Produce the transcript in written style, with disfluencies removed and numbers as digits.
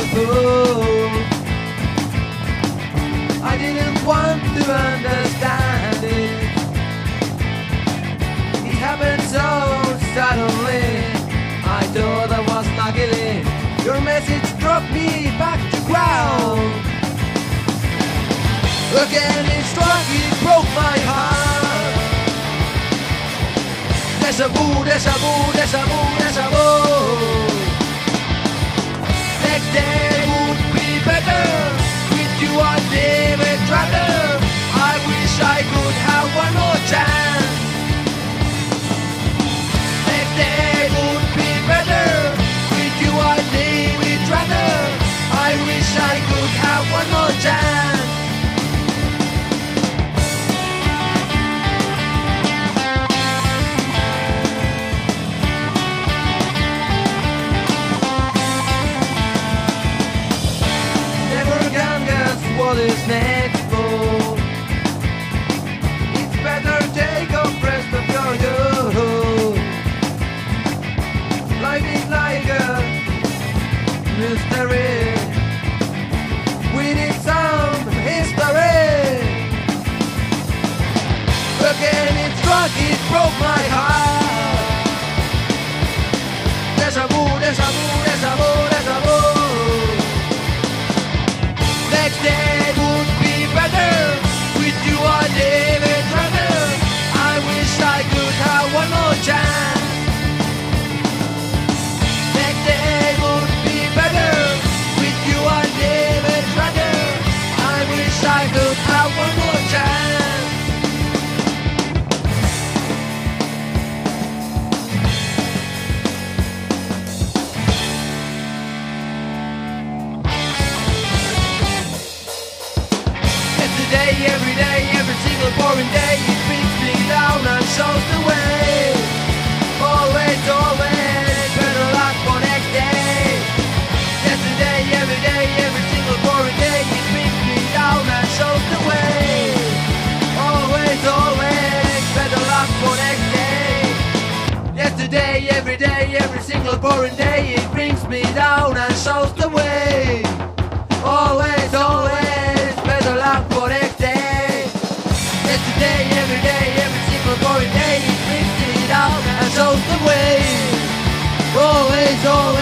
Oh, I didn't want to understand it. It happened so suddenly. I thought I was lucky. Your message dropped me back to ground. Again it struck, it broke my heart. Deja vu, deja vu, deja vu, deja vu. Next day would be better. With you I'd live it rather. I wish I could have one more chance. Next day would be better. With you I'd live it rather. I wish I could have one more chance. What is next for? It's better take a rest of your youth. Life is like a mystery. We need some history. Again it struck, it broke my heart. Deja vu, deja vu, deja vu, deja vu. Next day would be better. With you I live it rather. I wish I could have one more chance. Next day would be better. With you I live it rather. I wish I could have one more chance. Every day, every single boring day, it brings me down and shows the way. Always, always, better luck for next day. Yesterday, every single boring day, it brings me down and shows the way. Always, always, better luck for next day. Yesterday, every single boring day, it brings me down and shows the way. Always, always, better luck for next day. Every single boring day, it brings me down and shows the way. Always, always.